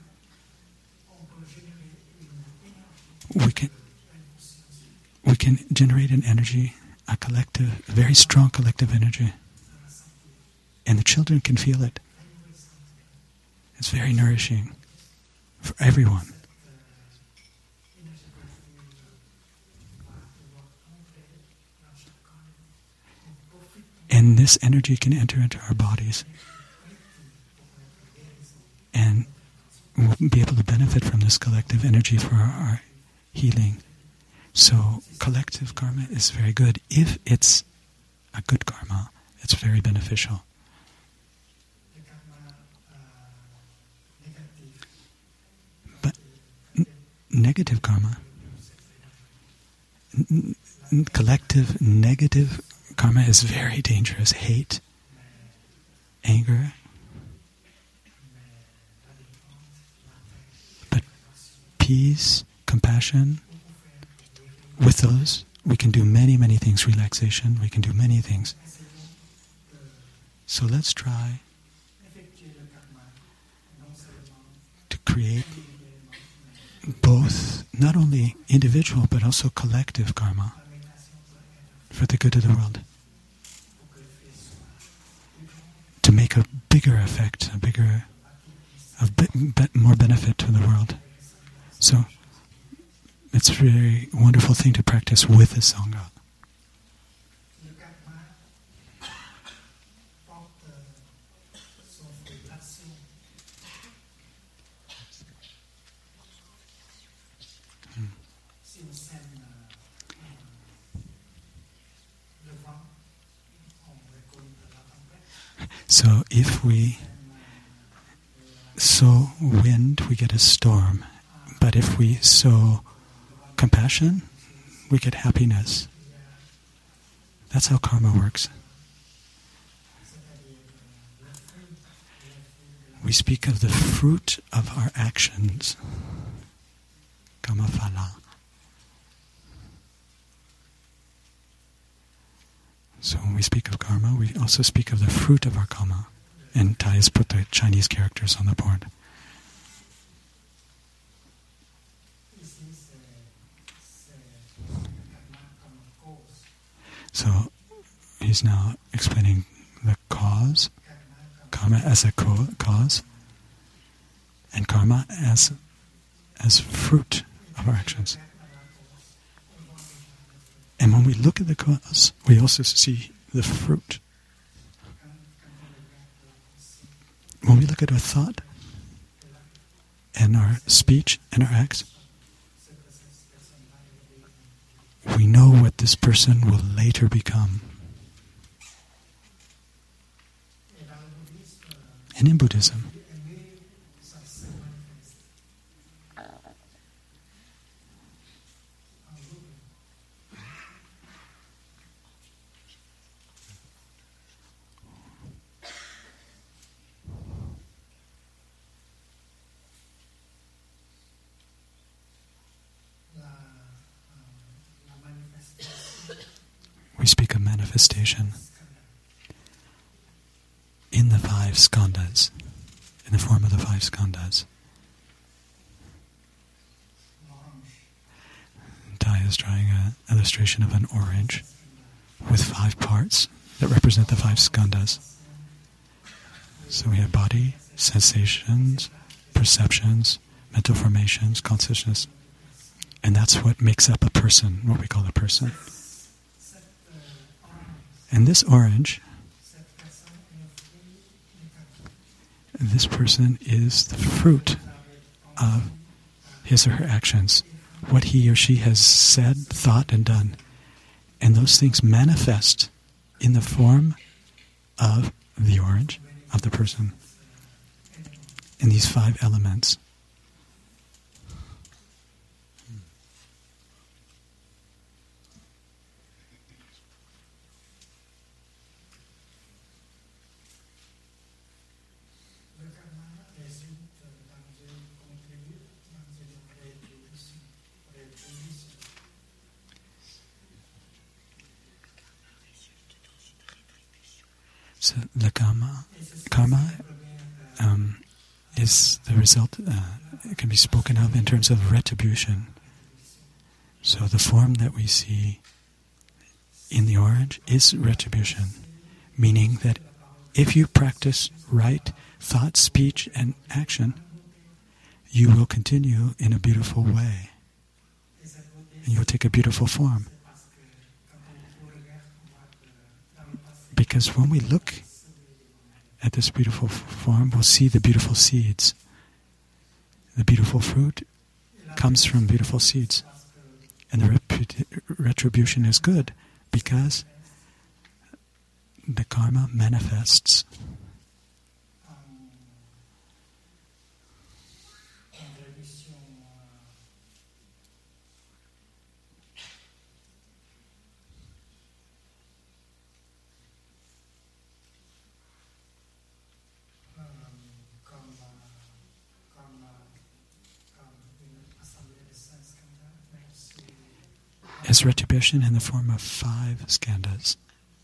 We can generate an energy, a very strong collective energy. And the children can feel it. It's very nourishing for everyone. And this energy can enter into our bodies. And we'll be able to benefit from this collective energy for our healing. So collective karma is very good. If it's a good karma, it's very beneficial. But negative karma, collective negative karma is very dangerous. Hate, anger. But peace, compassion, with those we can do many, many things. Relaxation, we can do many things. So let's try to create both, not only individual but also collective karma for the good of the world. To make a big bigger effect, more benefit to the world. So it's a very wonderful thing to practice with the Sangha. So if we sow wind, we get a storm. But if we sow compassion, we get happiness. That's how karma works. We speak of the fruit of our actions. Karma phala. So when we speak of karma, we also speak of the fruit of our karma. And Tai has put the Chinese characters on the board. So he's now explaining the cause, karma as a cause, and karma as fruit of our actions. And when we look at the cause, we also see the fruit. When we look at our thought and our speech and our acts, we know what this person will later become. And in Buddhism, we speak of manifestation in the 5 skandhas, in the form of the 5 skandhas. Tai is drawing an illustration of an orange with 5 parts that represent the 5 skandhas. So we have body, sensations, perceptions, mental formations, consciousness, and that's what makes up a person, what we call a person. And this orange, this person is the fruit of his or her actions, what he or she has said, thought, and done. And those things manifest in the form of the orange, of the person, in these 5 elements. So the karma is the result, it can be spoken of in terms of retribution. So the form that we see in the orange is retribution, meaning that if you practice right thought, speech, and action, you will continue in a beautiful way. And you will take a beautiful form. Because when we look at this beautiful form, we'll see the beautiful seeds. The beautiful fruit comes from beautiful seeds. And the retribution is good because the karma manifests. As retribution in the form of 5 skandhas.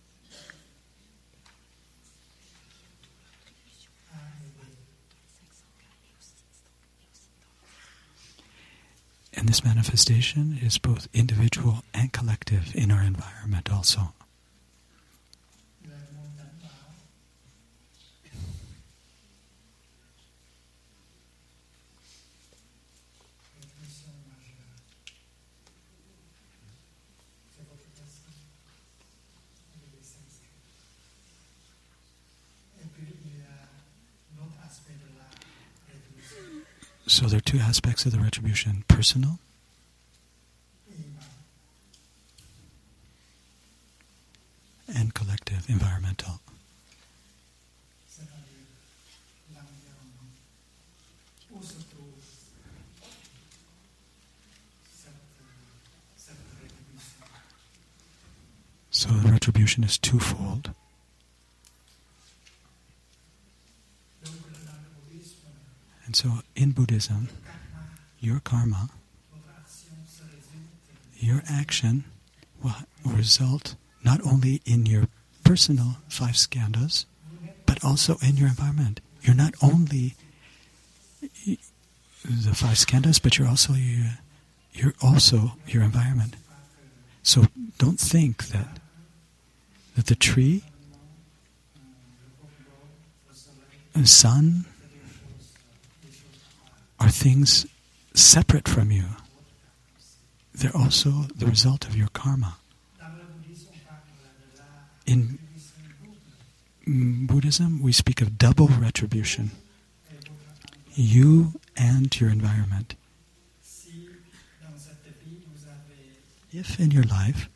And this manifestation is both individual and collective in our environment also. So there are two aspects of the retribution: personal and collective, environmental. So the retribution is twofold. And so in Buddhism, your karma, your action will result not only in your personal 5 skandhas, but also in your environment. You're not only the 5 skandhas, but you're also your environment. So don't think that the tree, the sun, are things separate from you. They're also the result of your karma. In Buddhism, we speak of double retribution. You and your environment. If in your life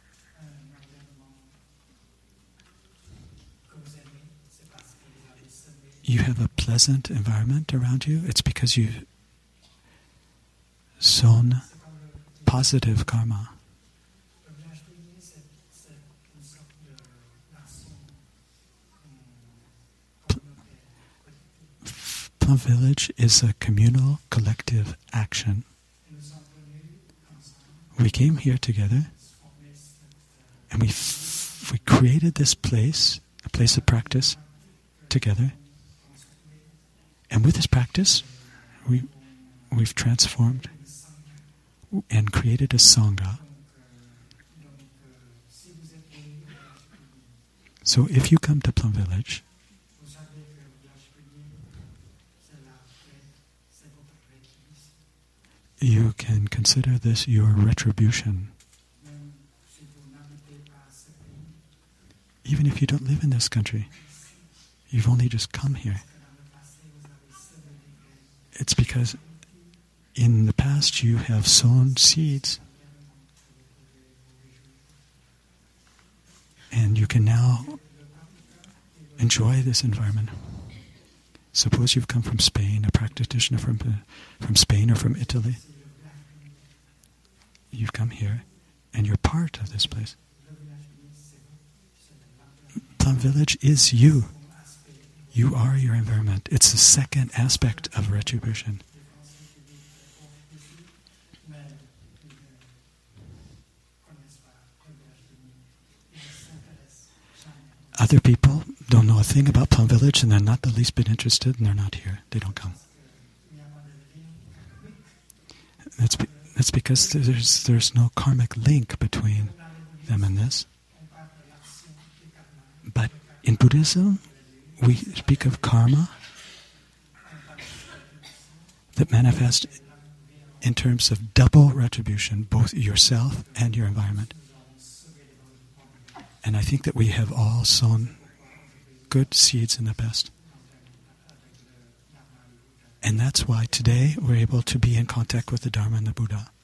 you have a pleasant environment around you, it's because you've sown positive karma. Plum Village is a communal, collective action. We came here together and we created this place, a place of practice, together. And with this practice, we've transformed and created a Sangha. So if you come to Plum Village, you can consider this your retribution. Even if you don't live in this country, you've only just come here. It's because in the past you have sown seeds and you can now enjoy this environment. Suppose you've come from Spain, a practitioner from Spain or from Italy. You've come here and you're part of this place. Plum Village is you. You are your environment. It's the second aspect of retribution. Other people don't know a thing about Plum Village and they're not the least bit interested and they're not here. They don't come. That's because there's no karmic link between them and this. But in Buddhism, we speak of karma that manifests in terms of double retribution, both yourself and your environment. And I think that we have all sown good seeds in the past. And that's why today we're able to be in contact with the Dharma and the Buddha.